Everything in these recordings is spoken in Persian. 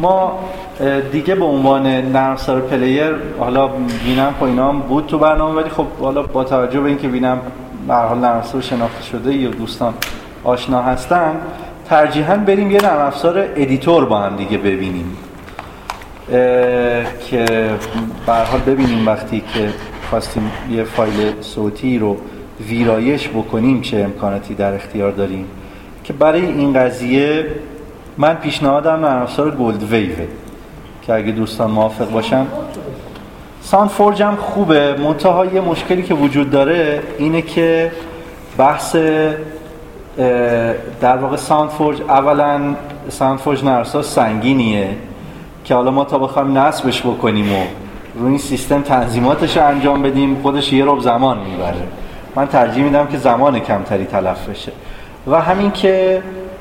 ما دیگه به عنوان نرم افزار پلیر، حالا وینمپ و اینا هم بود تو برنامه، ولی خب حالا با توجه به اینکه وینمپ به هر حال نرم افزار شناخته شده یا دوستان آشنا هستن، ترجیحاً بریم یه نرم افزار ادیتور با هم دیگه ببینیم که به هر حال ببینیم وقتی که خواستیم یه فایل صوتی رو ویرایش بکنیم چه امکاناتی در اختیار داریم. که برای این قضیه من پیشنهادم نرم افزار گولد ویوه که اگه دوستان موافق باشن. ساوند فورج هم خوبه، منتها یه مشکلی که وجود داره اینه که بحث در واقع ساوند فورج، اولا ساوند فورج نرم افزار سنگینیه که حالا ما تا بخوایم نصبش بکنیم و روی این سیستم تنظیماتش رو انجام بدیم خودش یه ربع زمان میبره. من ترجیح میدم که زمان کمتری تلف بشه. و همین که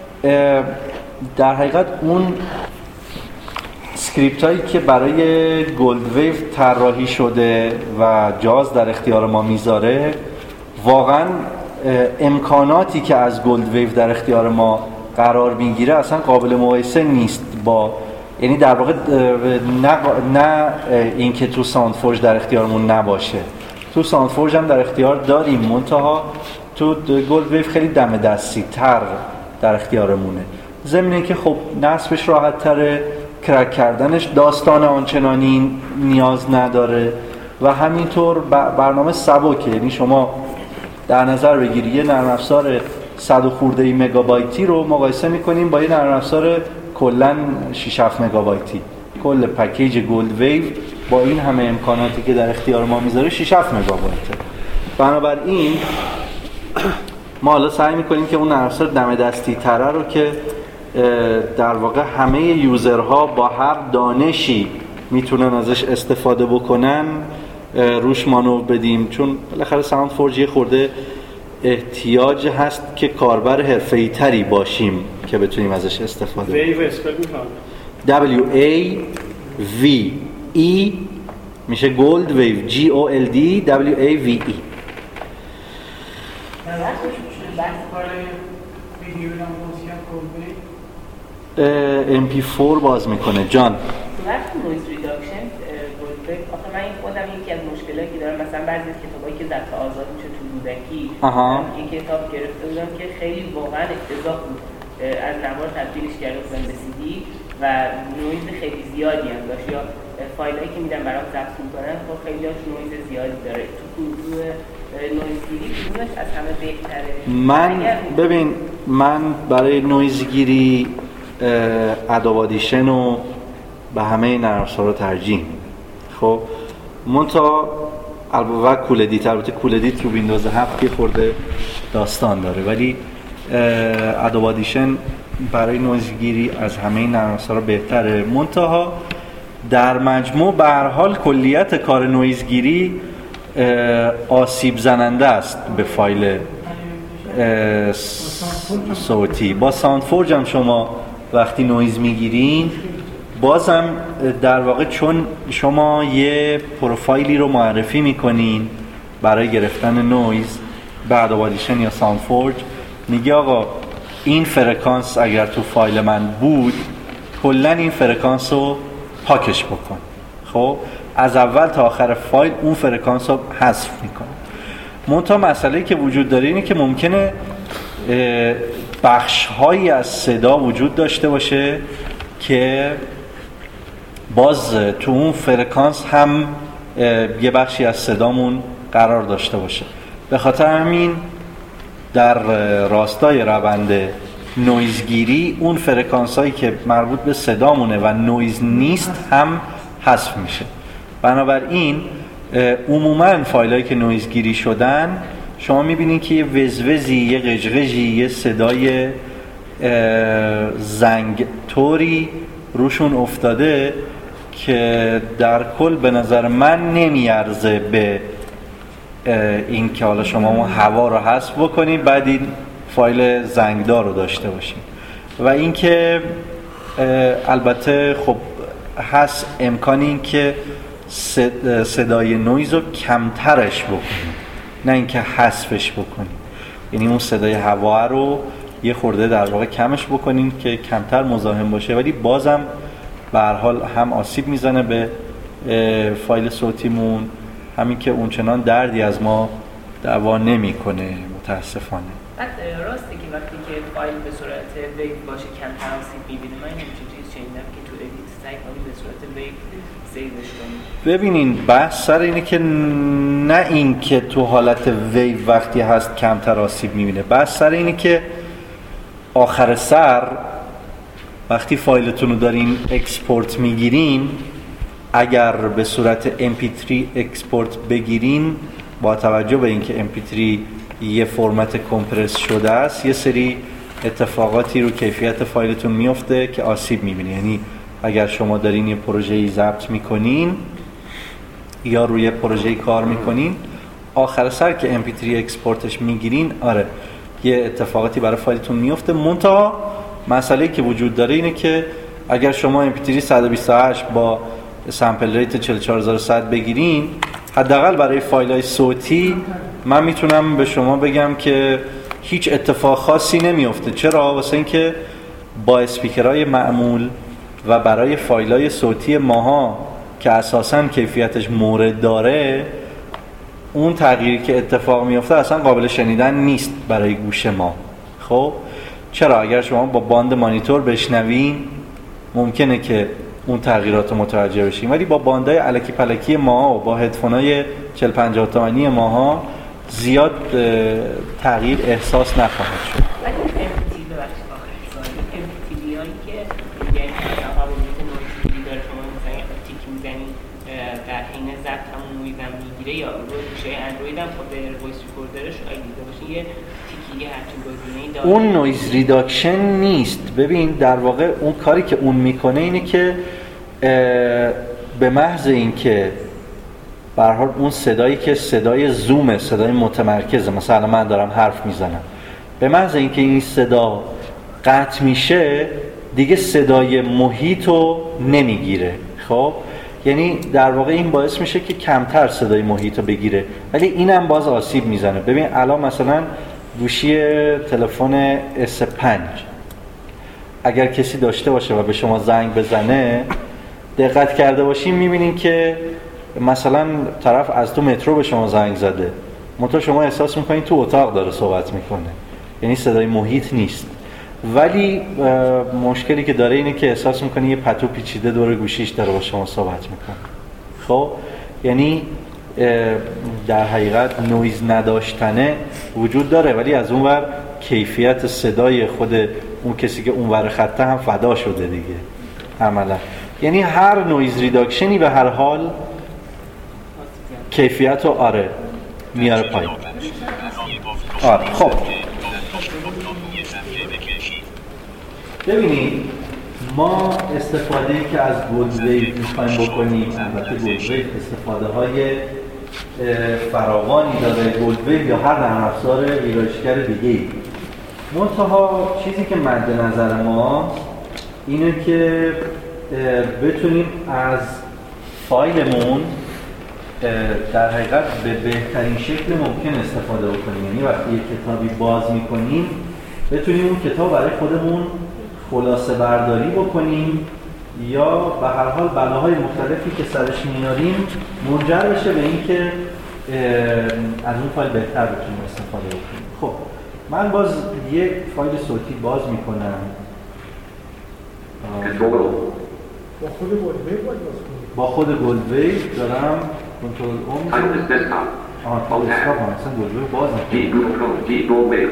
در حقیقت اون اسکریپت هایی که برای گولد ویو طراحی شده و جاز در اختیار ما میذاره، واقعا امکاناتی که از گولد ویو در اختیار ما قرار میگیره اصلا قابل مقایسه نیست با، یعنی در واقع نه اینکه تو ساوند فورج در اختیارمون نباشه، تو ساوند فورج هم در اختیار داریم، منتها تو گولد ویو خیلی دم دستی تر در اختیارمونه. ضمن که خب نصبش راحت تره، کرک کردنش داستان آنچنانی نیاز نداره و همینطور برنامه سبکه. یعنی شما در نظر بگیری یه نرم افزار 100 خورده مگابایتی رو مقایسه میکنیم با یه نرم افزار کلا 6-7 مگابایتی. کل پکیج گولد ویو با این همه امکاناتی که در اختیار ما میذاره 6-7 مگابایته. بنابراین ما حالا سعی میکنیم که اون نرم افزار دم دستی تره رو که در واقع همه یوزرها با هر دانشی میتونن ازش استفاده بکنن روش مانور بدیم، چون بالاخره ساوند فورج یه خورده احتیاج هست که کاربر حرفه‌ای تری باشیم که بتونیم ازش استفاده کنیم. ویو اسپل میفهمم. WAVE میشه گولد ویو، GOLD WAVE. MP4 باز میکنه جان. وقت نویز ریداکشن آخه من خودم یکی از مشکلاتی که دارم، مثلا بعضی از کتابایی که ضبط آزاد میشه تو لودکی، این کتاب گرفته بودم که خیلی واقعا افتضاح بود، از نوار تبدیلش کرده بودم به CD و نویز خیلی زیادی هم داشت، یا فایلایی که میدن برام ضبط میکنن خب خیلی هاش نویز زیادی داره. تو گروه نویزگیری کدومش از همه بهتره؟ من برای نویزگیری ادوب آدیشن و به همه نرم افزارها ترجیح میدم. خب منتها البته کول ادیت، البته کول ادیت تو ویندوز 7 که خورده داستان داره، ولی ادوب آدیشن برای نویزگیری از همه نرم افزارها بهتره. منتها در مجموع به هر حال کلیت کار نویزگیری آسیب زننده است به فایل صوتی. با ساوند فورج هم شما وقتی نویز میگیرین بازم در واقع چون شما یه پروفایلی رو معرفی میکنین برای گرفتن نویز به ادوب آدیشن یا ساوند فورج، میگه آقا این فرکانس اگر تو فایل من بود کلا این فرکانس رو پاکش بکن. خب از اول تا آخر فایل اون فرکانس رو حذف میکنه. منتها مسئله‌ای که وجود داره اینه که ممکنه بخش‌هایی از صدا وجود داشته باشه که باز تو اون فرکانس هم یه بخشی از صدامون قرار داشته باشه. به خاطر همین در راستای روند نویزگیری اون فرکانس هایی که مربوط به صدامونه و نویز نیست هم حذف میشه. بنابراین عموماً فایلایی که نویزگیری شدن شما میبینید که یه وزوزی، یه قژقژی، یه صدای زنگ طوری روشون افتاده که در کل به نظر من نمیارزه به این که حالا شما اون هوا رو حذف بکنید بعد این فایل زنگدار رو داشته باشید. و اینکه البته خب هست امکانی این که صدای نویز رو کمترش بکنید، نه اینکه حذفش بکنید. یعنی اون صدای هوا رو یه خورده در واقع کمش بکنید که کمتر مزاحم باشه، ولی بازم به هر حال هم آسیب میزنه به فایل صوتیمون، همین که اونچنان دردی از ما دعوا نمیکنه متاسفانه. بعد راسته که وقتی که فایل به صورت ویو باشه کمتر آسیب میبینه. من این چیزی شنیدم که تو ادیت سایت به صورت ویو سیوش کنیم. ببینین بحث سر اینه که نه این که تو حالت ویو وقتی هست کمتر آسیب میبینه، بحث سر اینه که آخر سر وقتی فایلتون رو دارین اکسپورت میگیرین، اگر به صورت mp3 اکسپورت بگیرین، با توجه به اینکه mp3 یه فرمت کمپرس شده است، یه سری اتفاقاتی رو کیفیت فایلتون میفته که آسیب میبینه. یعنی اگر شما دارین یه پروژه‌ای ضبط میکنین یا روی پروژه‌ای کار میکنین، آخر سر که mp3 اکسپورتش میگیرین، آره یه اتفاقاتی برای فایلتون میفته. منتها مسئله‌ای که وجود داره اینه که اگر شما mp3 128 با سامپل ریت 44100 بگیرین، حداقل برای فایل‌های صوتی من میتونم به شما بگم که هیچ اتفاق خاصی نمیفته. چرا؟ واسه اینکه با اسپیکرهای معمول و برای فایل‌های صوتی ماها که اساساً کیفیتش مورد داره، اون تغییری که اتفاق میفته اصلا قابل شنیدن نیست برای گوش ما. خب چرا؟ اگر شما با باند مانیتور بشنوین ممکنه که اون تغییرات رو متوجه بشیم، ولی با باندای الکی پلکی ماها و با هدفونای 40-50 تومانی ماها زیاد تغییر احساس نخواهد شد. ولی MPT ببخشید MPT هایی که یعنی قابلیت نویزی داره، شما مثلا تیک میزنید در حین ضبط همون نویز هم میگیره، یا روی گوشه اندروید هم خود وایس ریکوردرش اگه دیده باشین یه تیکی هرچین گزینه‌ای داره. اون نویز ریداکشن نیست. ببین در واقع اون کاری که اون میکنه اینه که به محض اینکه به هر حال اون صدایی که صدای زومه، صدای متمرکزه، مثلا من دارم حرف میزنم، به محض اینکه این صدا قطع میشه دیگه صدای محیط رو نمیگیره. خب یعنی در واقع این باعث میشه که کمتر صدای محیط رو بگیره، ولی اینم باز آسیب میزنه. ببین الان مثلا گوشی تلفن S5 اگر کسی داشته باشه و به شما زنگ بزنه، دقت کرده باشین میبینین که مثلا طرف از تو مترو به شما زنگ زده، منتها شما احساس میکنین تو اتاق داره صحبت میکنه، یعنی صدای محیط نیست. ولی مشکلی که داره اینه که احساس میکنی یه پتو پیچیده دور گوشیش داره با شما صحبت میکنه. خب یعنی در حقیقت نویز نداشتنه وجود داره، ولی از اون ور کیفیت صدای خود اون کسی که اون ور خطه هم فدا شده دیگه عملا. یعنی هر نویز ریداکشنی به هر حال کیفیت رو آره میاره پایین. آره خب ببینید ما استفاده‌ای که از گلدویو می‌خوایم بکنیم، البته گلدویو استفاده های فراوانی داره، گلدویو یا هر نرم افزار ویرایشگر دیگه‌ای. منتها چیزی که مد نظر ما اینه که بتونیم از فایلمون در حقیقت به بهترین شکل ممکن استفاده بکنیم. یعنی وقتی یک کتابی باز می‌کنیم بتونیم اون کتاب برای خودمون خلاصه برداری بکنیم، یا به هر حال بلاهای مختلفی که سرش میاریم منجر بشه به این که از اون فایل بهتر بتونیم استفاده بکنیم. خب من باز یک فایل صوتی باز میکنم با خود گلدویو دارم کنترل اون دسکتاپ هم اصلا گلدویو باز میکنم.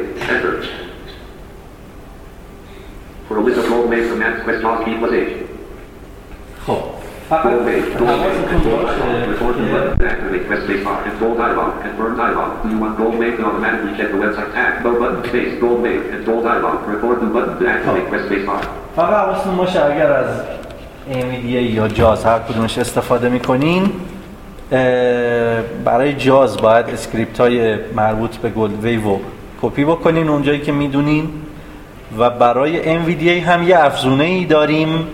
For a list of Goldwave commands, quest pause key plus H. خب فقط حواستون باشه Activate quest space bar, control dialog, confirm dialog. Do you want Goldwave to automatically check the website tag? Go button space, Goldwave, control dialog, record the button to activate quest space bar. فقط حواستون باشه اگر از NVDA یا جاز هر کدومش استفاده میکنین، برای جاز باید اسکریپت های مربوط به گلدویو رو کپی بکنین اونجایی که میدونین، و برای NVDA هم یه افزونه‌ای داریم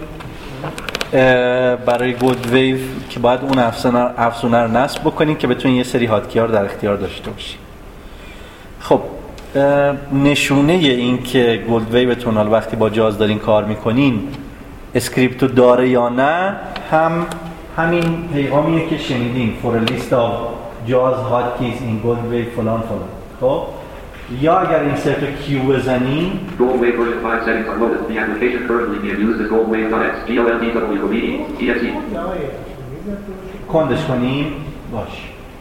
برای گلدویو که باید اون افزونه رو نصب بکنین که بتونین یه سری هاتکی ها رو در اختیار داشته باشین. خب نشونه این که گلدویوتون وقتی با جاز دارین کار میکنین اسکریپتو داره یا نه هم همین پیغامیه که شنیدین for a list of JAWS hotkeys in Goldwave فلان فلان. خب یا اگر اینسرت کیو بزنی Goldwave version 5 settings are loaded. The application currently being used is Goldwave.x GOLDWE کندش کنیم باش.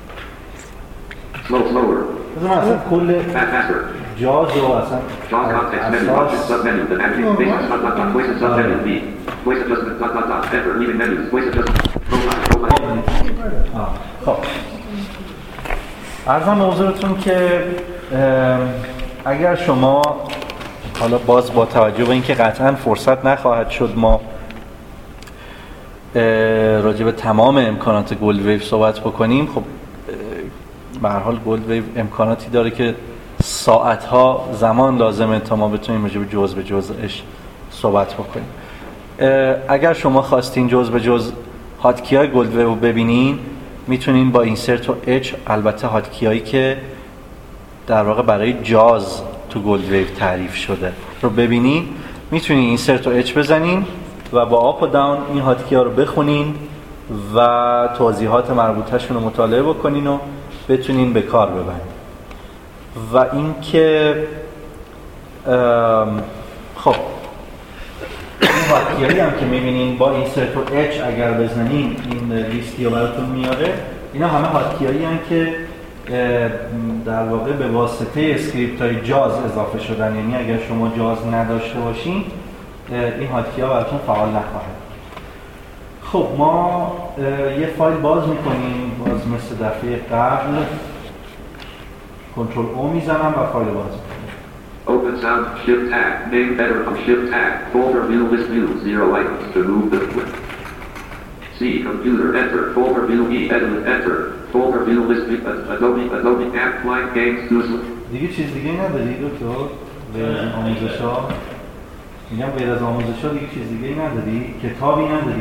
slower بذار من اصلا کل faster جاز و اصلا JAWS context menu option submenu the navigation spaces voice and submenu B voice adjustment enter leaving menus voice adjustment profile خب عرضم به حضورتون که اگر شما حالا باز با توجه به اینکه قطعا فرصت نخواهد شد ما راجع به تمام امکانات گلدویو صحبت بکنیم، خب به هر حال گلدویو امکاناتی داره که ساعتها زمان لازمه تا ما بتونیم راجع به جزء به جزءش صحبت بکنیم. اگر شما خواستین جزء به جزء هاتکی‌های گلدویو ببینین میتونین با اینسرت و اچ، البته هاتکی‌هایی که در واقع برای جاز تو گلدویو تعریف شده رو ببینین، میتونین اینسرت و اچ بزنین و با آپ و داون این هاتکی‌ها رو بخونین و توضیحات مربوطه‌شون رو مطالعه بکنین و بتونین به کار ببرین. و اینکه خب این هاتکی‌هایی هم که می‌بینین با اینسرت و اچ اگر بزنین این لیستی رو براتون میاره، اینا همه هاتکی‌هایی هستن که در واقع به واسطه اسکریپت‌های جاز اضافه شدن، یعنی اگر شما جاز نداشته باشین این هاتکی‌ها براتون فعال نخواهد. خب ما یه فایل باز می‌کنیم، باز مثل دفعه قبل کنترل او میزنم و فایل باز می‌کنم. Open sound shift tag name better from shift tag folder view list view 0 items to move the C computer enter folder view E edit enter folder view list Adobe app client games user دیگه چیز دیگه نداری دکتر؟ غیر از آموزش‌ها؟ میگم غیر از آموزش‌ها دیگه چیز دیگه نداری؟ کتابی نداری؟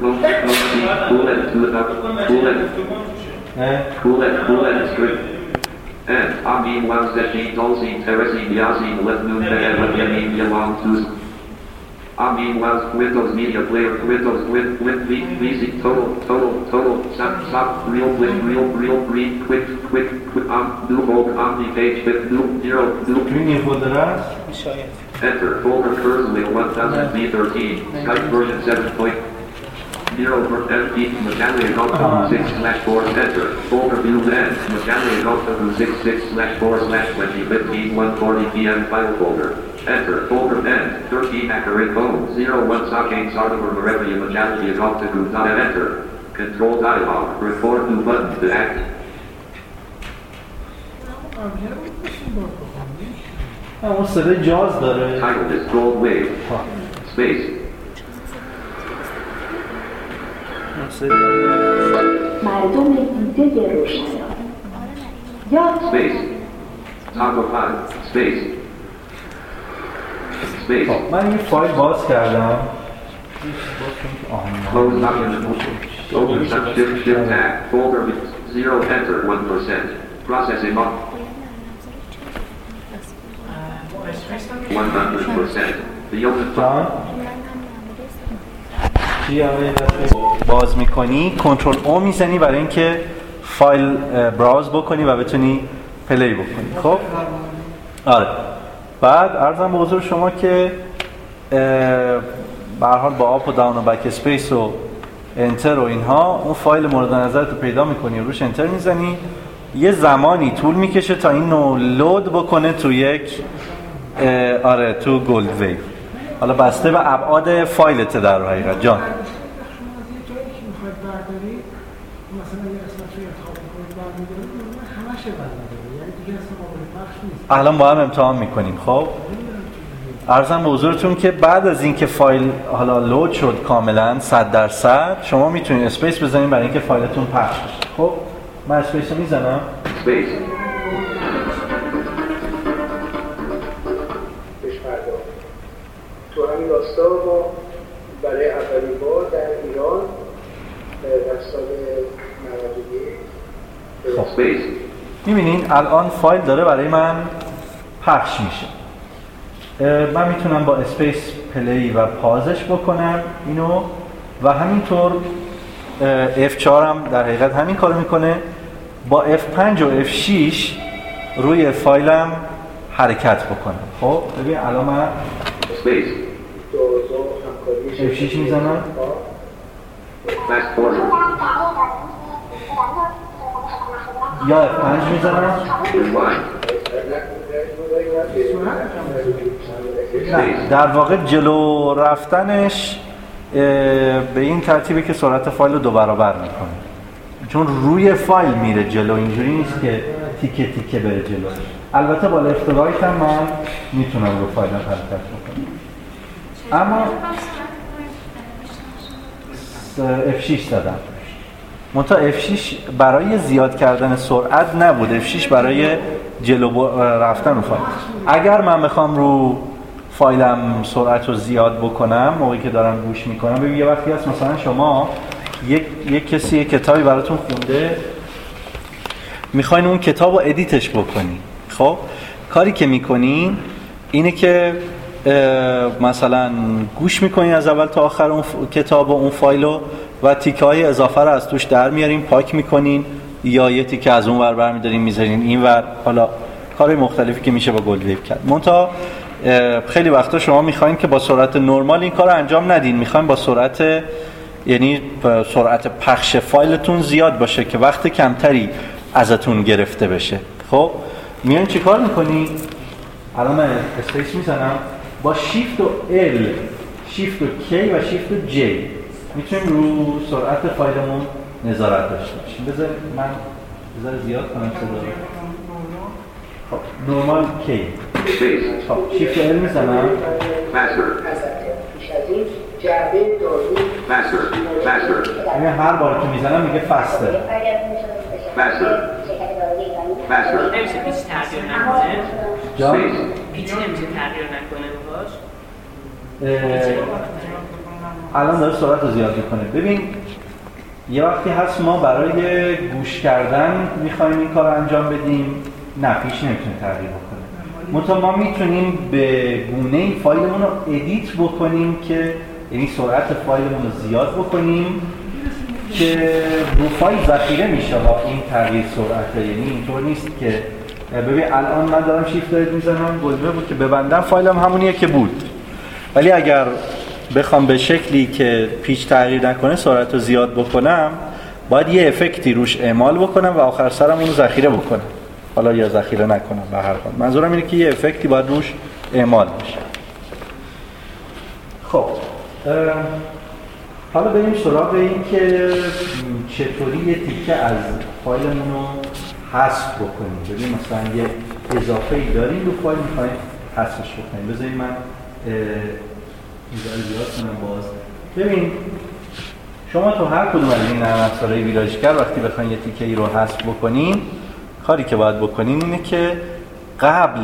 cool edit script and Amin Wamseshi Dolzi Teresi Biazi Letnum Yamin Yalam Tuz Amin Wams Windows Media Player Windows VC Total Sub Real Green Quick New folder Omni Page Fit New 0 این folder است؟ Enter folder Kurzweil 1000B13 Skype version 7.0 FP Mechanically Delta 6/4 enter folder view end Mechanically Delta 66/4/2015 1:40 PM file folder enter folder end 13 accurate phone 01 Sakane Sardover Marevia Mechanically Delta group enter control dialog report new button to act اون صدای جاز داره. title is Goldwave space مردم دیده روشنان یا space toggle file space من این file باز کردم. close document open shift tag folder 0 enter 1% processing off 100% the open باز میکنی کنترل او میزنی برای اینکه فایل براوز بکنی و بتونی پلی بکنی. خب آره بعد عرضم به حضور شما که به هر حال با آپ و داون و بک اسپیس و انتر و اینها اون فایل مورد نظرت رو پیدا میکنی و روش انتر میزنی، یه زمانی طول میکشه تا این رو لود بکنه تو یک تو گلدویو. حالا بسته به ابعاد فایلت در حقیقت جان. الان با هم امتحان میکنیم. خب عرضم به حضورتون که بعد از اینکه فایل حالا لود شد کاملا 100% شما میتونید اسپیس بزنید برای اینکه فایلتون پخش بشه. خب من اسپیس رو میزنم. تو همین راستا ما برای اولین بار در ایران در سال 91 میبینین الان فایل داره برای من پخش میشه. من میتونم با اسپیس پلی و پازش بکنم اینو و همینطور F4 هم در حقیقت همین کارو میکنه. با F5 و F6 روی فایلم حرکت بکنم. خب ببین الان من F6 میزنم یا F5 میزنم. نه در واقع جلو رفتنش به این ترتیبه که سرعت فایل رو 2 برابر میکنه، چون روی فایل میره جلو، اینجوری نیست که تیکه تیکه بره جلو. البته با لفت و رایت هم من میتونم رو فایل حرکت بکنم، اما F6 زدم. منتها F6 برای زیاد کردن سرعت نبود، F6 برای جلو رفتن رو فایل. اگر من بخوام رو فایلم سرعت رو زیاد بکنم موقعی که دارم گوش میکنم، ببین یه وقتی هست مثلا شما یک کسی یک کتابی براتون خونده، میخواین اون کتاب رو ادیتش بکنی. خب کاری که میکنین اینه که مثلا گوش میکنین از اول تا آخر اون کتاب و اون فایل و تیکه های اضافه رو از توش در میارین، پاک میکنین یا یه تیکه از اون ور برمیدارین میذارین این ور. حالا کارهای مختلفی که میشه با گلدویو کرد. منتها خیلی وقتا شما میخواین که با سرعت نرمال این کار رو انجام ندین، میخواین با سرعت، یعنی سرعت پخش فایلتون زیاد باشه که وقت کمتری ازتون گرفته بشه. خب میان چی کار میکنی؟ الان من اسپیس میزنم، با شیفت و L، شیفت و K و شیفت و J میتونیم رو سرعت فایلمون نظارت داشته باشیم. بذار من بذار زیاد کنم صدا. خب نورمال K. خب شیفت L میزنم. یعنی هر بار که میزنم میگه فستر. نمیشه پیچ تغییر نکنه؟ جان؟ پیچ نمیشه تغییر نکنه باش؟ الان داره سرعت رو زیاد میکنه. ببین یه وقتی هست ما برای گوش کردن میخوایم این کار رو انجام بدیم، نه پیچ نمیتونه تغییر بکنه. منتها ما میتونیم به گونه‌ای فایلمون رو ادیت بکنیم که یعنی سرعت فایلمون رو زیاد بکنیم که رو فایل ذخیره میشه با این تغییر سرعت. یعنی اینطور نیست که ببین الان من دارم شیفت دارید میزنم گلبه بود که ببندم فایلم همونیه که بود، ولی اگر بخوام به شکلی که پیچ تغییر نکنه سرعت رو زیاد بکنم باید یه افکتی روش اعمال بکنم و آخر سرم اونو ذخیره بکنم. حالا یا ذخیره نکنم، به هر حال منظورم اینه که یه افکتی باید روش اعمال بشه. خب حالا بریم سراغ این که چطوری یه تیکه از فایلمون رو حذف بکنیم. ببین مثلا یه اضافه‌ای داریم رو فایل می‌خوایم حذفش بکنیم. بذارید من زیاد کنم باز. ببین شما تو هر کدوم از این نرم افزارهای ویراجگر وقتی بخواید یه تیکه‌ای رو حذف بکنین، کاری که باید بکنین اینه که قبل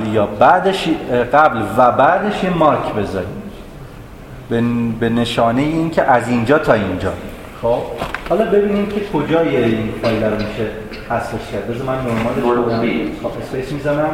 و بعدش یه مارک بذارید به نشانه این که از اینجا تا اینجا. خب حالا ببینیم که کجای این فایل رو میشه حذفش کرد. بذار من نرمالش کنم، خب اسپیس میزنم.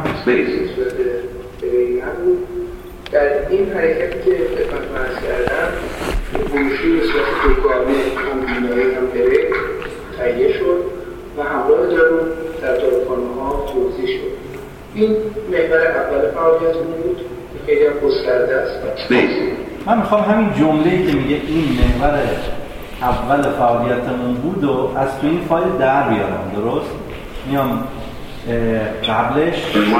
در این حرکتی که خدمت عرض کردم گوشی به صورت دوگانه کامبینایی هم بره تهیه شد و همراه جارو در داروخانه‌ها توزیع شد. این محور اول فعالیتمون بود که خیلی هم گسترده است. من میخوام همین جمله‌ای که میگه این محور اول فعالیتمون بود و از تو این فایل در بیارم. درست؟ میام قبلش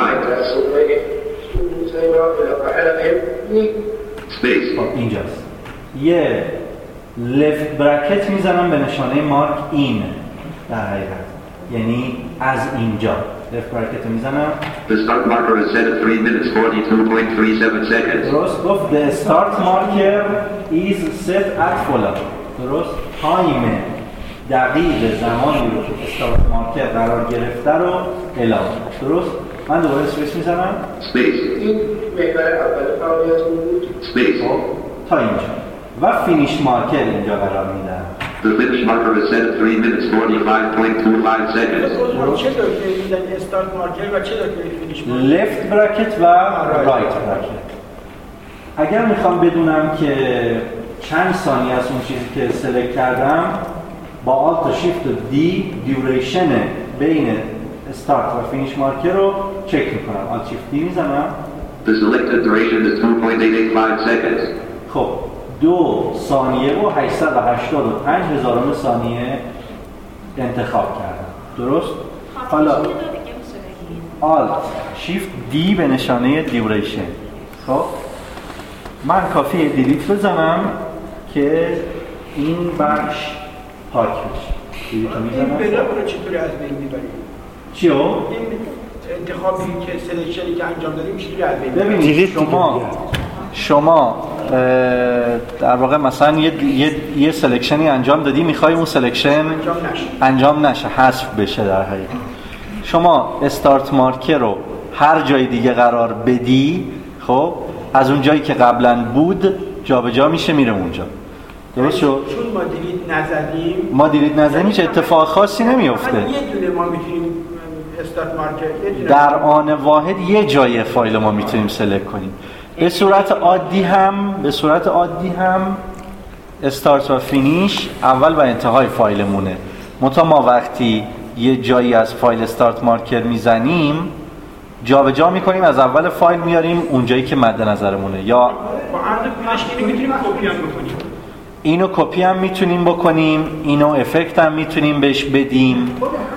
اینجاست یه لفت برکت میزنم به نشانه مارک این در حقیقت، یعنی از اینجا لفت برکت میزنم. The start marker is set at 3 minutes 42.37 seconds. درست گفت the start marker is set at فلان. درست؟ تایم دقیق زمانی رو که استارت مارکر قرار گرفته رو اعلام. درست؟ من دوباره اسپیس میزنم. این محور اول فعالیتمون بود. خب تا اینجا و فینیش مارکر اینجا قرار میدم. The finish marker is set at 3 minutes 45.25 seconds. چه دکمه‌ای میدن استارت مارکر و چه دکمه‌ای فینیش مارکر؟ لفت براکت و رایت براکت. اگر میخوام بدونم که چند ثانیه از اون چیزی که سلکت کردم با آلت و شیفت و دی دیوریشن بین استارت و فینیش مارکر رو چک میکنم. آلت شیفت دی میزنم. The selected duration is 2.885 seconds. خب 2 ثانیه و 885 هزارم ثانیه انتخاب کردم. درست؟ حالا آلت شیفت دی به نشانه دیوریشن. خب من کافیه دیلیت بزنم که این بخش پاک بشه. دیلیت رو میزنم. این بلا رو چطوری از بین میبریم؟ چیو؟ این انتخابی که سلکشنی که انجام دادیم چطوری از بین میبریم؟ ببینید شما در واقع مثلا یه سلکشنی انجام دادی، میخوای اون سلکشن انجام نشه، حذف بشه. در حقیقت شما استارت مارکر رو هر جای دیگه قرار بدی، خب از اون جایی که قبلا بود جابجا میشه میره اونجا. درست شد؟ چون ما دیلیت نزدیم هیچ اتفاق خاصی نمیفته. یه دونه ما میتونیم استارت مارکر در آن واحد یه جای فایل ما میتونیم سلکت کنیم. به صورت عادی هم استارت و فینیش اول و انتهای فایلمونه. منتها ما وقتی یه جایی از فایل استارت مارکر میزنیم جابجا میکنیم، از اول فایل میاریم اونجایی که مد نظرمونه. یا با عرض پیشگیری میتونیم کپی هم بکنیم. اینو کپی هم میتونیم بکنیم، اینو افکت هم میتونیم بهش بدیم. خود همین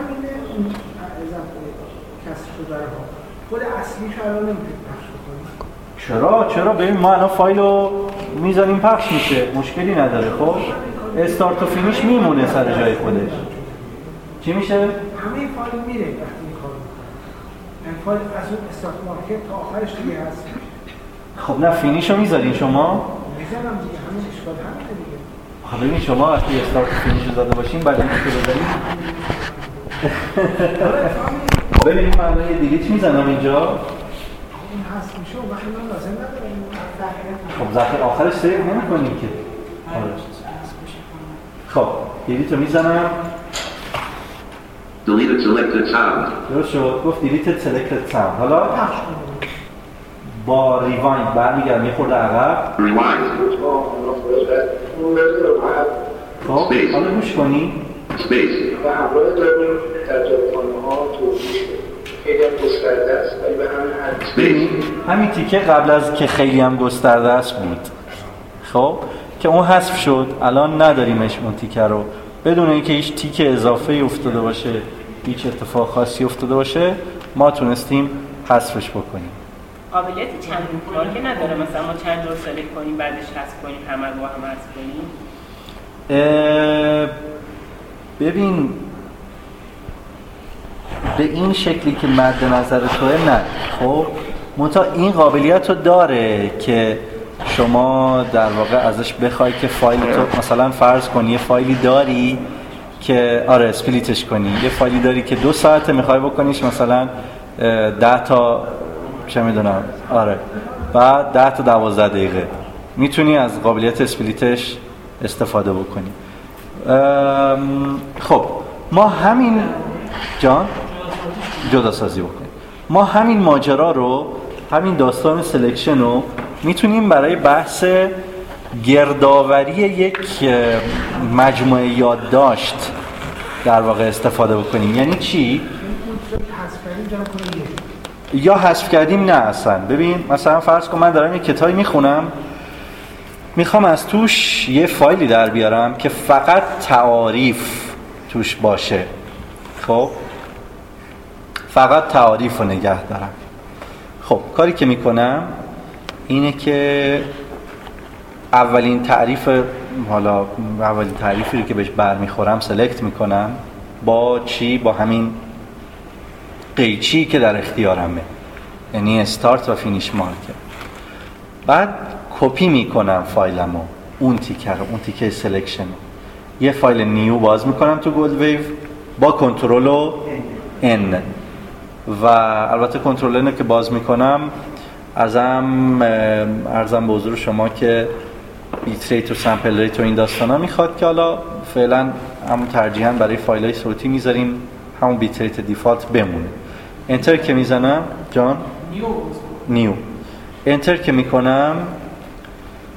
کسر شده خود اصلیش الان نمیتونیم پخش بکنیم. چرا ببین ما الان فایل رو میذاریم پخش میشه، مشکلی نداره. خب استارت و فینیش میمونه سر جای خودش. چی میشه؟ همه فایل میره وقتی این کارو میکنیم. فایل از اون استارت مارکر تا آخرش دیگه هست. خب نه فینیش رو میذارین شما؟ میذارم دیگه، همین اشکال همینه دیگه. خب ببین شما وقتی استارت و فینیش رو زده باشین بعد اینکه بذارید ببین من الان یه دیلیت میزنم اینجا. این هست میشه و وقتی من لازم ندارم. خب ذخیر آخرش سیو نمی‌کنیم که. خب دیلیت رو میزنم. Deleted selected sound. درست شد. گفت دیلیت سلکتد ساوند. حالا با ریوایند برمیگردم یه خورده عقب. Rewind. خب حالا گوش کنی. Space. و همراه داریم در جاپان‌ها توضیح خیلی هم گسترده است ولی به همین حد همین تیکه قبل از که خیلی هم گسترده است بود، خب که اون حذف شد. الان نداریمش اون تیکه رو. بدون اینکه هیچ تیکه اضافه افتاده باشه، هیچ اتفاق خاصی افتاده باشه، ما تونستیم حذفش بکنیم. قابلیت چند کار که نداره، مثلا ما چند جور سلکت کنیم بعدش حذف کنیم، همه رو هم حذف کنیم. ببین به این شکلی که مد نظر توه نه. خب منتها این قابلیت رو داره که شما در واقع ازش بخوای که فایل تو مثلا فرض کنی یه فایلی داری که اسپلیتش کنی، یه فایلی داری که 2 ساعته میخوای بکنیش مثلا 10 تا چه میدونم بعد 10 تا 12 دقیقه میتونی از قابلیت اسپلیتش استفاده بکنی. خب ما همین جدا سازی بکنیم. ما همین ماجرا رو، همین داستان سلکشن رو میتونیم برای بحث گردآوری یک مجموعه یادداشت در واقع استفاده بکنیم. یعنی چی؟ یا حذف کردیم نه اصلا. ببین مثلا فرض کن من دارم یک کتابی میخونم، میخوام از توش یه فایلی در بیارم که فقط تعاریف توش باشه. خب فقط تعاریف رو نگه دارم. خب کاری که میکنم اینه که اولین تعریفی رو که بهش برمیخورم سلکت میکنم با چی؟ با همین قیچی که در اختیارمه، یعنی استارت و فینیش مارکر. بعد کپی میکنم فایلمو، اون تیکه سلکشن، یه فایل نیو باز میکنم تو گولد ویو با کنترل و ان و البته کنترل ان که باز میکنم ارزم به حضور شما که بیت ریت و سامپل ریت و این داستانا میخواد که حالا فعلا همون ترجیحاً برای فایلای صوتی میذاریم همون بیت ریت دیفالت بمونه. انتر که میزنم نیو انتر که میکنم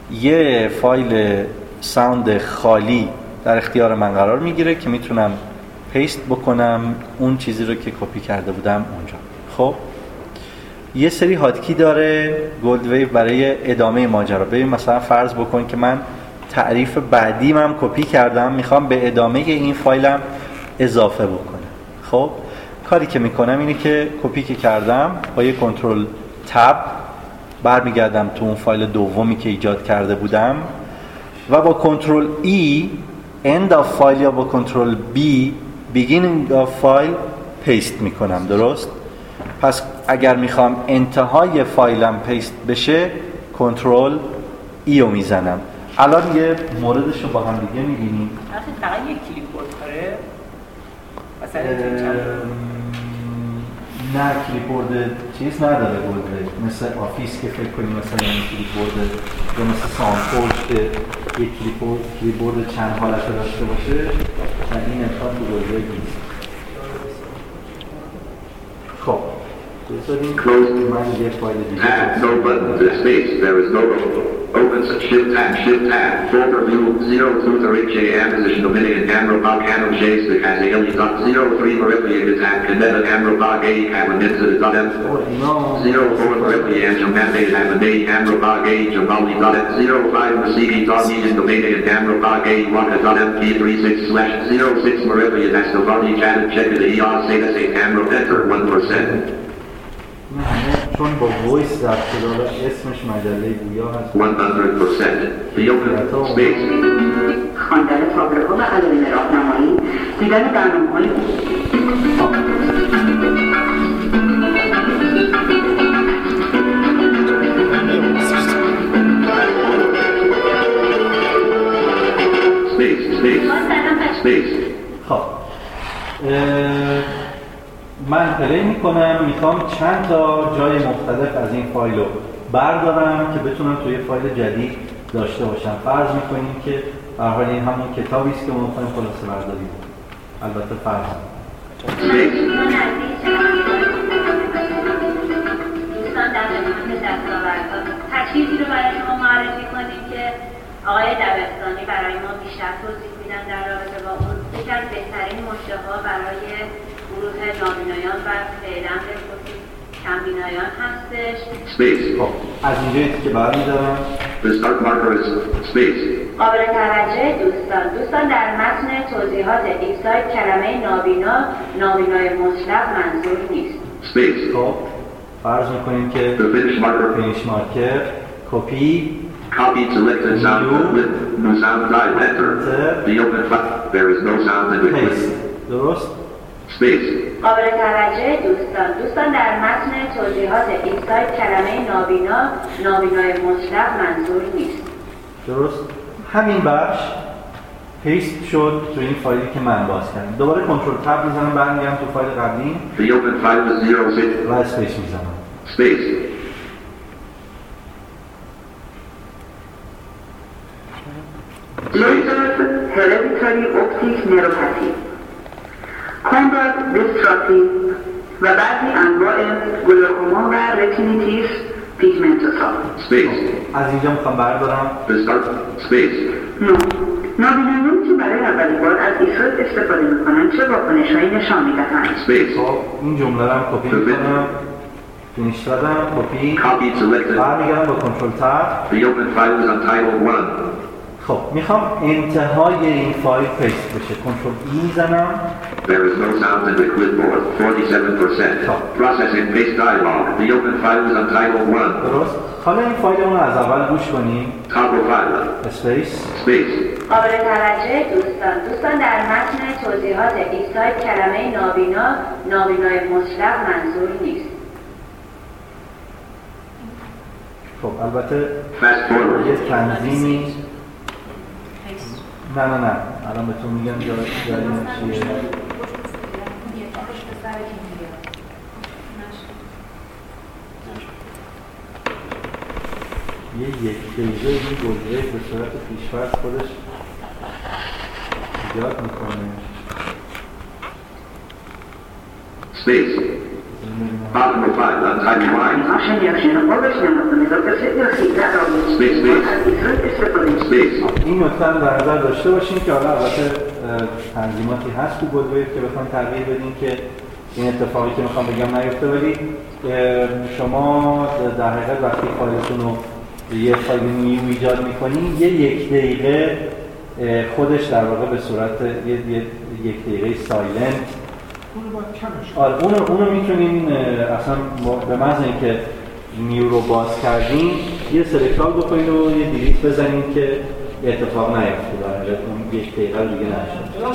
یه فایل ساوند خالی در اختیار من قرار میگیره که میتونم پیست بکنم اون چیزی رو که کپی کرده بودم اونجا. خب یه سری هاتکی داره گلدویو برای ادامه ماجرا. ببین مثلا فرض بکن که من تعریف بعدیم هم کپی کردم، میخوام به ادامه این فایلم اضافه بکنم. خب کاری که میکنم اینه که کپی که کردم با یه کنترل تب برمیگردم تو اون فایل دومی که ایجاد کرده بودم و با کنترل ای end of file یا با کنترل بی beginning of file پیست میکنم. درست؟ پس اگر میخوام انتهای فایلم پیست بشه کنترل ای رو میزنم. الان یه موردش رو با هم دیگه میبینیم. فقط یک کلیپبورد کاره؟ مثلا نه کلیپبورد چیز نداره گلدویو، مثل آفیس که فکر کنیم مثلا این کلیپبورد یا مثل ساوندفورج که یک کلیپبورد چند حالت داشته باشه و این امکان تو گلدویو نیست. خب Close. Tab, no button, space, there is no open, shift tab, folder view, 0238JM, position omitted, camera bug, handle J, stick has a L.03, Meridian, tab, Canada, camera bug, A, camera, Nitsa, .m, 04, Meridian, Jamande, Hamade, camera bug, A, Jamali, .m, 05, Masigi, .median, domain, camera bug, A, Waka.m, 36/06, Meridian, that's the body, chat, check the ER, say that's a camera, enter, 1%. چون با وایس ضبط شده اسمش مجله گویا هست. 100% The open space. خواندن تابلوها و علائم راهنمایی، دیدن برنامه‌های Space. خب من پلی میکنم، میخوام چند تا جای مختلف از این فایل رو بردارم که بتونم توی فایل جدید داشته باشم. فرض میکنیم که به هر حال این همون کتابی است که ما میخوایم خلاصه برداری بکنیم. البته فرض دوستان در خدمت دستاوردها تجهیزی رو برای شما معرفی کنیم که آقای دبستانی برای ما بیشتر توضیح میدن در رابطه با اون. یکی از بهترین مژده‌ها برای گروه نابینایان و فعلا بگذاریم کمبینایان هستش. خب از اینجایی که برمی‌دارم قابل توجه دوستان در متن توضیحات این سایت کلمه نابینای مطلق منظور نیست. خب فرض میکنیم که فینیش مارکر کپی Copy selected sound with no sound guide enter. The open file. There is no sound in it. درست؟ Space. قابل توجه دوستان در متن توضیحات این سایت کلمه نابینای مطلق منظور نیست. درست؟ همین بخش پیست شد تو این فایلی که من باز کردم. دوباره کنترل تب میزنم برمیگردم تو فایل قبلی. The open file is 06. و اسپیس میزنم. Space. لیزرز هرediتاری اپتیک نوروپاتی، کامبات دیسترافی و بعضی انواع گلوکوما و رتینیتیس پیگمنتوسا. از اینجا میخوام بردارم. نابینایان که برای اولین بار از ایسوت استفاده میکنن چه واکنش‌هایی نشان میدهند؟ خب این جمله رو هم کپی میکنم، فینیش دادم، کپی، برمیگردم با کنترل تب. خب میخوام انتهای این فایل پیست بشه، کنترل ای میزنم. There is no sound in the clipboard, 47%. Processing base dialogue. The open file is untitled 1. درست. حالا این فایل رو از اول گوش کنیم. Toggle file. Space. قابل توجه دوستان در متن توضیحات این سایت کلمه نابینای مطلق منظور نیست. خب البته یه تنظیمی نه الان بهتون میگم جایی چیه. یک دقیقه این گلدویو به صورت پیش‌فرض خودش ایجاد میکنه. Bottom of 5, untidy line. Space. این نکته رو در نظر داشته باشیم که حالا البته تنظیماتی هست تو گلدویو که بخوایم تغییر بدیم که این اتفاقی که میخوام بگم نیفته، ولی شما در حقیقت وقتی فایلتون رو یه فایل نیو ایجاد میکنین یک دقیقه خودش در واقع به صورت یک دقیقه سایلنت اونو میتونین اصلا به محض اینکه نیو رو باز کردین یه سلکتال بکنین و یه دیلیت بزنین که اتفاق نیفته، در حقیقت اون یک دقیقه رو دیگه نشه.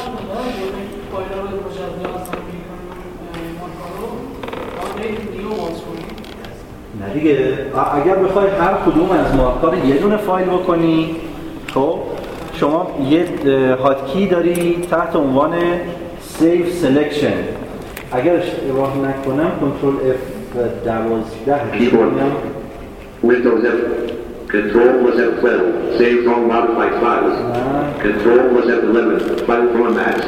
نه دیگه، اگر بخوای هر کدوم از مارک‌ها رو یه دونه فایل بکنی، خب شما یه هاتکی داری تحت عنوان Save Selection. اگر اشتباه نکنم کنترل F12 می‌کنم. Windows F. Control was F12. Save all modified files. Control was F11. File formats.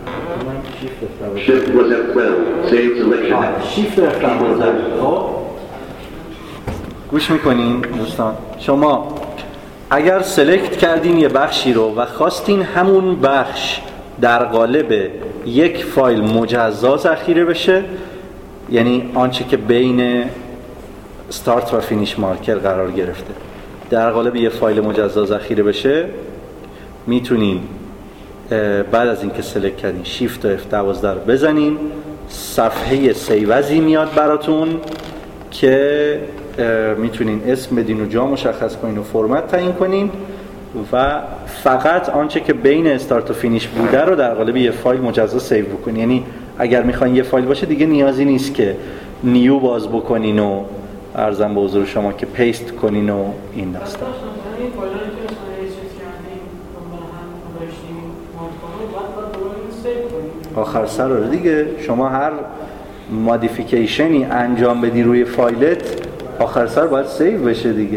Shift was F12. Save selection. Shift F12. خب گوش میکنین دوستان، شما اگر سلکت کردین یه بخشی رو و خواستین همون بخش در قالب یک فایل مجزا ذخیره بشه، یعنی آنچه که بین استارت و فینیش مارکر قرار گرفته در قالب یه فایل مجزا ذخیره بشه، میتونین بعد از اینکه سلکت کردین شیفت و F12 رو بزنین، صفحه سیوزی میاد براتون که میتونین اسم بدین و جا مشخص کنین و فرمت تعیین کنین و فقط آنچه که بین استارت و فینیش بوده رو در قالب یه فایل مجزا سیو بکنین. یعنی اگر میخواین یه فایل باشه دیگه نیازی نیست که نیو باز بکنین و عرضم به حضور شما که پیست کنین و این داستان. آخر سر رو دیگه شما هر مودیفیکیشنی انجام بدی روی فایلت آخر سر باید سیو بشه دیگه.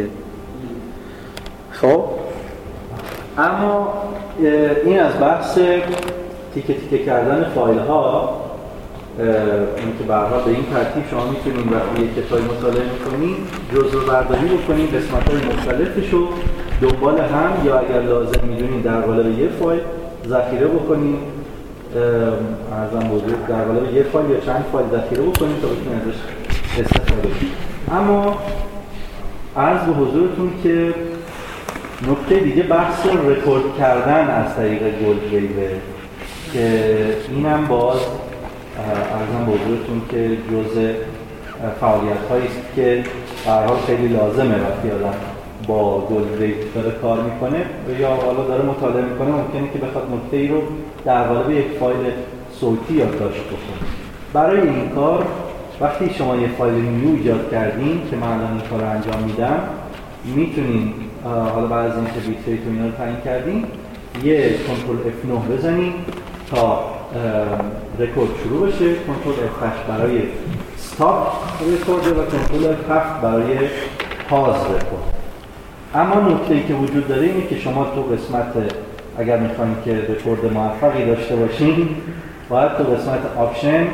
خب اما این از بحث تیکه تیکه کردن فایل ها، این که برها به این ترتیب شما میتونید وقتی یک کتابی مطالعه میکنید جزء برداری بکنید، قسمت‌های مختلفش رو دنبال هم یا اگر لازم میدونید در قالب یه فایل ذخیره بکنید، ارزم بزرگ در قالب یه فایل یا چند فایل ذخیره بکنید تا بتونید ازش استفاده کنید. اما عرض به حضورتون که نکته دیگه بحث رکورد کردن از طریق گلدویو که اینم باز ارزم به حضورتون که جزء فعالیت‌هایی است که به هر حال خیلی لازمه وقتی آدم با گلدویو داره کار میکنه یا حالا داره مطالعه میکنه، ممکنه که بخواد نکته‌ای رو در قالب یک فایل صوتی یادداشت بکنه. برای این کار وقتی شما یه فایل نیو ایجاد کردین که من الان این کار رو انجام میدم، میتونین حالا بعد از اینکه بیت ریت و اینا رو تعیین کردین یه کنترل F9 بزنین تا رکورد شروع بشه، کنترل F8 برای استاپ رکورد و کنترل F7 برای پاز رکورد. اما نکته‌ای که وجود داره اینه که شما تو قسمت اگر میخواین که رکورد موفقی داشته باشین باید تو قسمت آپشن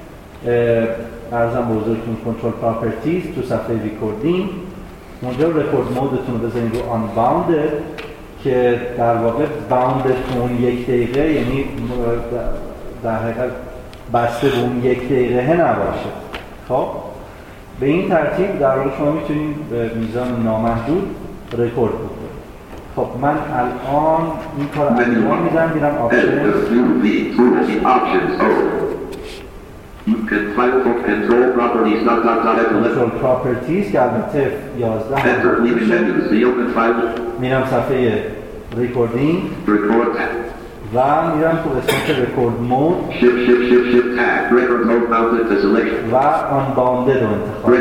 ارزم بزرگتون کنترل پراپرتیز تو صفحه ریکوردینگ اونجا رکورد مودتون رو بزنید رو آن باوندد که در واقع باوندتون یک دقیقه، یعنی در حقیقت بسته به اون یک دقیقه نباشه. خب به این ترتیب در واقع شما میتونید به میزان نامحدود رکورد بکنید. خب من الان این کار انجام میدم، میرم آپشن control properties کنترل پراپرتیز که البته 11 میرم صفحه ریکوردینگ و میرم تو قسمت رکورد مود و آن باوندد رو انتخاب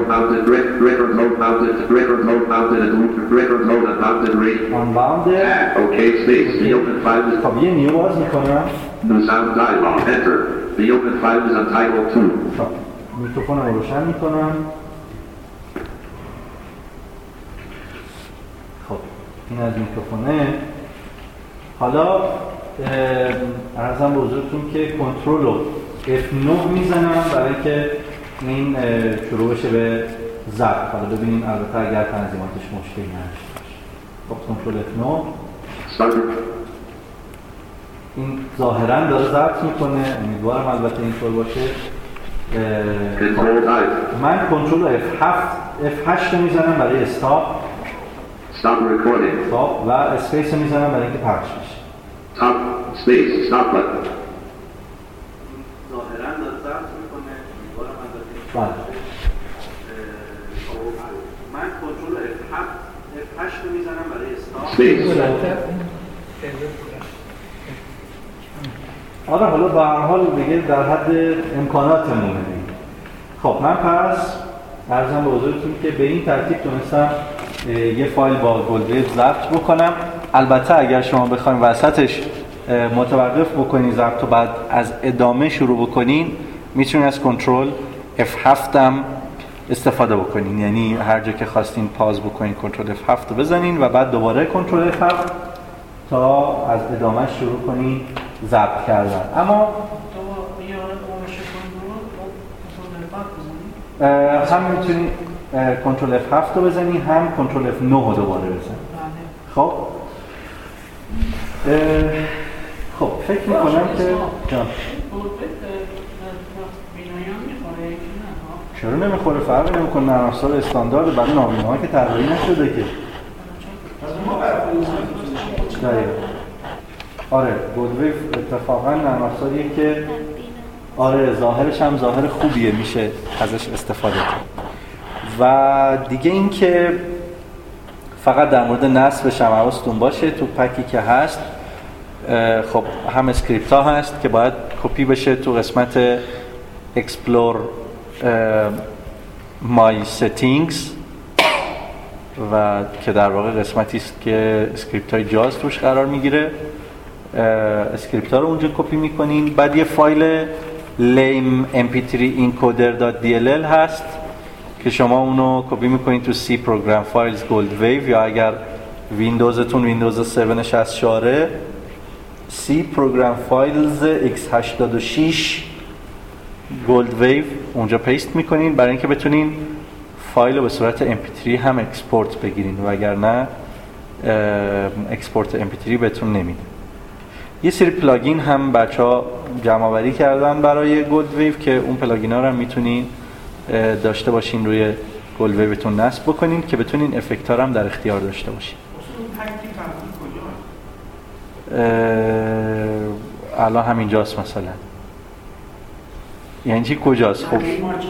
آن باوندد. خب یه نیو باز میکنم. The open file is untitled 2. میکروفون رو روشن میکنم. خب این از میکروفونه. حالا عرضم به حضورتون که کنترل رو F9 میزنم برای که این شروع بشه به ضبط. حالا ببینیم البته اگر تنظیماتش مشکلی نداشته باشه. خب کنترل F9 این ظاهراً داره ضبط میکنه، امیدوارم البته اینطور باشه. من کنترل F8 میزنم برای استاپ و اسپیس میزنم برای اینکه پخش بشه. ظاهراً داره ضبط میکنه، امیدوارم البته. من کنترل F8 میزنم برای استاپ. آره حالا به هر حال دیگه در حد امکاناتمونه دیگه. خب من پس عرضم به حضورتون که به این ترتیب تونستم یه فایل با گلدویو ضبط بکنم. البته اگر شما بخواید وسطش متوقف بکنین ضبط و بعد از ادامه شروع بکنین میتونین از کنترل F7 هم استفاده بکنین، یعنی هر جا که خواستین پاز بکنین کنترل F7 رو بزنین و بعد دوباره کنترل F7 تا از ادامه شروع کنین ضبط کردن. اما هم میتونید کنترل F7 رو بزنید هم کنترل F9 رو دوباره بزنید. خب خب فکر میکنم که جان چرا نمیخوره؟ فرقی نمیکنه. نرم افزار استاندارد برای نابیناها که طراحی نشده که. آره گلدویو اتفاقا نرم افزاریه که آره ظاهرش هم ظاهر خوبیه، میشه ازش استفاده کرد. و دیگه این که فقط در مورد نصبش هم حواستون باشه. تو پکی که هست خب هم اسکریپت ها هست که باید کپی بشه تو قسمت Explore My Settings و که در واقع قسمتی است که اسکریپت های جاز توش قرار میگیره. اسکریپت ها رو اونجا کپی میکنین. بعد یه فایل lame mp3 encoder.dll هست که شما اونو کپی میکنین تو C program files goldwave، یا اگر ویندوزتون ویندوز 7 64 C program files x86 goldwave اونجا پیست میکنین برای اینکه بتونین فایل رو به صورت mp3 هم اکسپورت بگیرین، وگرنه اکسپورت mp3 بهتون نمیده. یه سری پلاگین هم بچه‌ها جمع آوری کردن برای گلدویو که اون پلاگینا رو هم میتونین داشته باشین روی گلدویوتون نصب بکنین که بتونین افکت‌ها رو هم در اختیار داشته باشین. الان همینجاست مثلا. یعنی چی کجاست؟ خب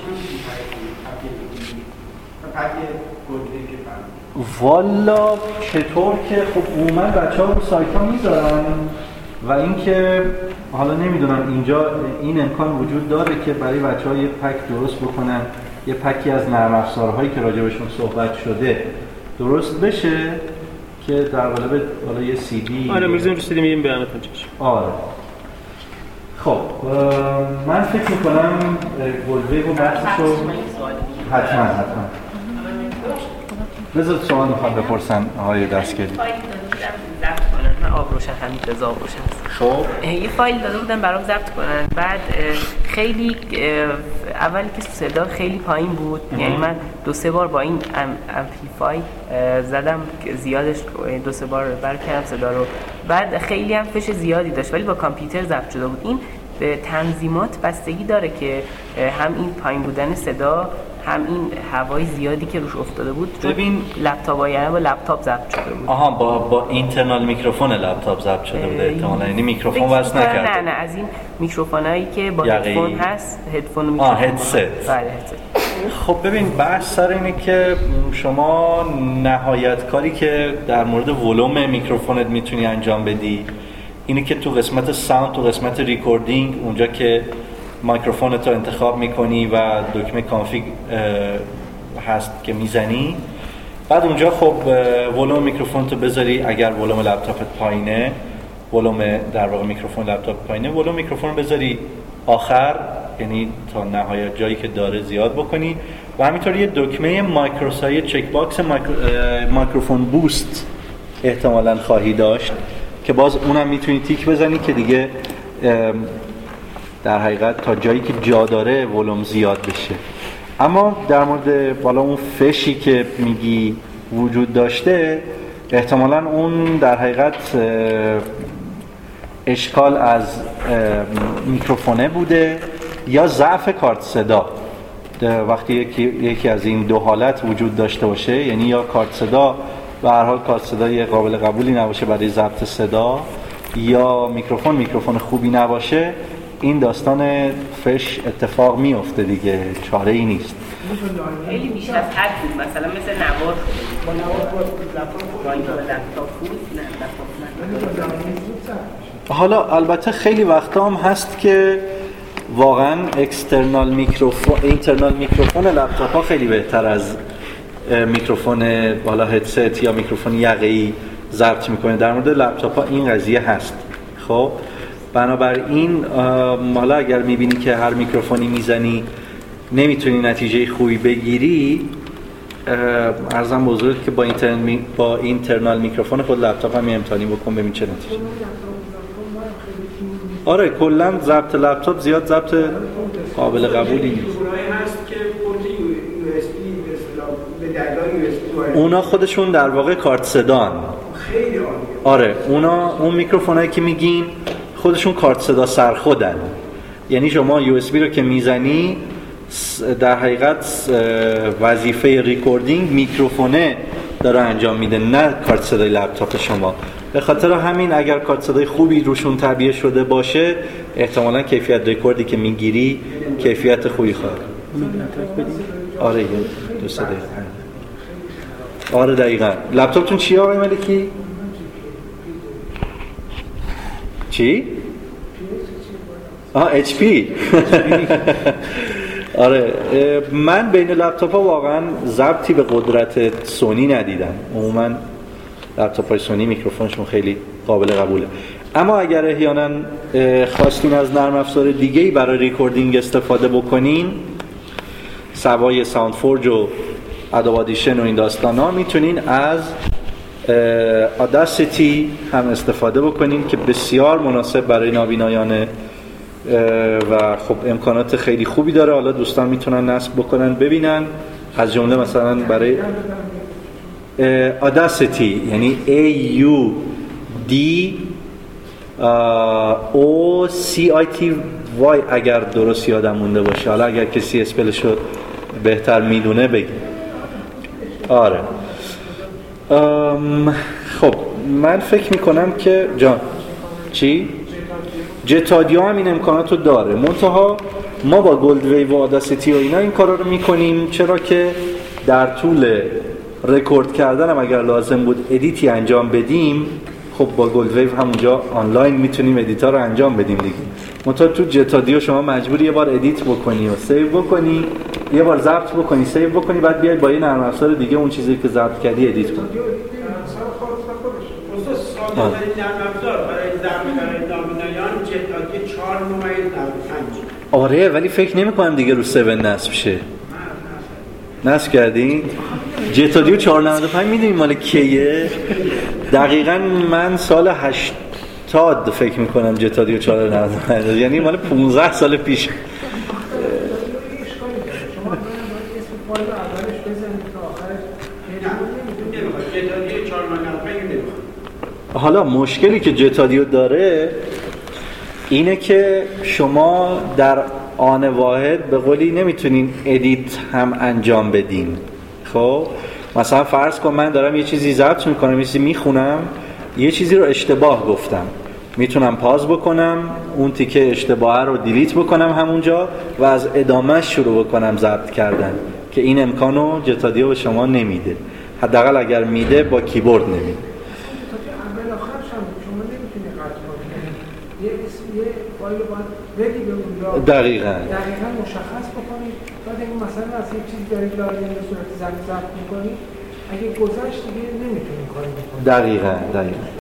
والا چطور که خب عموما بچه‌ها رو سایت‌ها میذارن و اینکه حالا نمیدونم اینجا این امکان وجود داره که برای بچه‌ها یه پک درست بکنن، یه پکی از نرم افزارهایی که راجبشون صحبت شده درست بشه که در قالب حالا یه سی دی. آره می‌ذاریم رو سی دی میدیم بیانتون چش. آره خب من فکر می‌کنم گلدویو بحثشو حتما بذار سوال میخوام بپرسن آقای دستگیری. من آب روشن حمید رضا آب روشن هست. خب یه فایل داده بودن برام ضبط کنن، بعد خیلی اولی که صدا خیلی پایین بود، یعنی من 2-3 بار با این امپلیفای زدم زیادش 2-3 بار برکردم صدا رو، بعد خیلی هم فش زیادی داشت ولی با کامپیوتر ضبط شده بود. این به تنظیمات بستگی داره که هم این پایین بودن صدا هم این هوای زیادی که روش افتاده بود. ببین لپتاپ یعنی با لپتاپ ضبط شده بود. آها با اینترنال میکروفون لپتاپ ضبط شده بود احتمالاً، یعنی میکروفون وصل نکرده. نه از این میکروفونایی که با هدفون هست، هدفون میکروفون. هدست. بله هدست. خب ببین بحث سر اینه که شما نهایت کاری که در مورد ولوم میکروفونت میتونی انجام بدی اینه که تو قسمت ساوند، تو قسمت ریکوردینگ، اونجا که میکروفونت رو انتخاب میکنی و دکمه کانفیگ هست که میزنی، بعد اونجا خب ولوم میکروفون تو بذاری. اگر ولوم لپتاپت پایینه، ولوم در واقع میکروفون لپتاپ پایینه، ولوم میکروفون رو بذاری آخر، یعنی تا نهایت جایی که داره زیاد بکنی. و همینطور یه دکمه مایکروسای چک باکس میکروفون بوست احتمالاً خواهی داشت که باز اونم میتونی تیک بزنی که دیگه در حقیقت تا جایی که جا داره ولوم زیاد بشه. اما در مورد بالا اون فشی که میگی وجود داشته، احتمالاً اون در حقیقت اشکال از میکروفونه بوده یا ضعف کارت صدا. وقتی یکی از این دو حالت وجود داشته باشه، یعنی یا کارت صدا به هر حال کارت صدای قابل قبولی نباشه برای ضبط صدا، یا میکروفون خوبی نباشه، این داستان فش اتفاق میفته دیگه، چاره ای نیست. خیلی بیش از حد بود، مثلا مثل نوار با نوار لپتاپ بود، حالا البته خیلی وقتا هم هست که واقعا اینترنال میکروفون لپتاپ ها خیلی بهتر از میکروفون بالا هدست یا میکروفون یقه‌ای ضبط میکنه. در مورد لپتاپ ها این قضیه هست. خب بنابراین حالا اگر میبینی که هر میکروفونی میزنی نمیتونی نتیجه خوبی بگیری، عرضم بزرگ که با اینترنال میکروفون خود لپتاپ هم امتحانی بکن ببین چه نتیجه. آره کلا ضبط لپتاپ زیاد ضبط قابل قبولی نیست. اونا خودشون در واقع کارت صدان. آره اون میکروفونایی که میگین خودشون کارت صدا سر خودن. یعنی شما یو اس بی رو که میزنی در حقیقت وظیفه ریکوردینگ میکروفونه داره انجام میده، نه کارت صدای لپتاپ شما. به خاطر همین اگر کارت صدای خوبی روشون تعبیه شده باشه، احتمالاً کیفیت ریکوردی که میگیری کیفیت خوبی خواهد. آره 2-3 دقیقه. آره دقیقاً. لپتاپتون چیه آقای ملکی؟ چی؟ HP. آره من بین لپتاپ ها واقعا ضبطی به قدرت سونی ندیدم. عموما لپتاپ های سونی میکروفونشون خیلی قابل قبوله. اما اگر احیانا خواستین از نرم افزار دیگه‌ای برای ریکوردینگ استفاده بکنین، سوای ساوند فورج و ادوب آدیشن و این داستانا، میتونین از آداسیتی هم استفاده بکنین که بسیار مناسب برای نابینایانه و خب امکانات خیلی خوبی داره. حالا دوستان میتونن نصب بکنن ببینن، از جمله مثلا برای آداسیتی یعنی AUDOCITY اگر درست یادم مونده باشه، حالا اگر کسی اسپلشو بهتر میدونه بگی. آره خب من فکر میکنم که جان چی؟ جت آدیو هم این امکانات رو داره، منتها ما با گلد ویو و آداسیتی و اینا این کارا رو میکنیم چرا که در طول رکورد کردن هم اگر لازم بود ادیتی انجام بدیم، خب با گلد ویو همونجا آنلاین میتونیم ادیتا رو انجام بدیم دیگه. منتها تو جت آدیو شما مجبوری یه بار ادیت بکنی و سیو بکنی، یه بار ضبط بکنی سیو بکنی، بعد بیای با یه نرم افزار دیگه اون چیزی که ضبط کردی ادیت کنی. نرم افزار برای ضبط برای نابینایان جت آدیو 4.95. آره ولی فکر نمی‌کنم دیگه رو 7 نصب شه. نصب کردین؟ جت آدیو 4.95 میدونی مال کیه؟ دقیقاً من سال 80 فکر می‌کنم جت آدیو 4.95، یعنی مال 15 سال پیش. حالا مشکلی که جت آدیو داره اینه که شما در آن واحد به قولی نمیتونین ادیت هم انجام بدین. خب مثلا فرض کن من دارم یه چیزی ضبط میکنم، یه چیزی میخونم، یه چیزی رو اشتباه گفتم، میتونم پاز بکنم اون تیکه اشتباه رو دیلیت بکنم همونجا و از ادامهش شروع بکنم ضبط کردن، که این امکانو جت آدیو به شما نمیده. حداقل اگر میده با کیبورد نمیده. دقیقاً مشخص بکنید. بعد اگه مثلا از یک چیز دارید لازم به صورت ضبط می‌کنید، اگه گذشت دیگه نمیتونید کاری بکنید. دقیقاً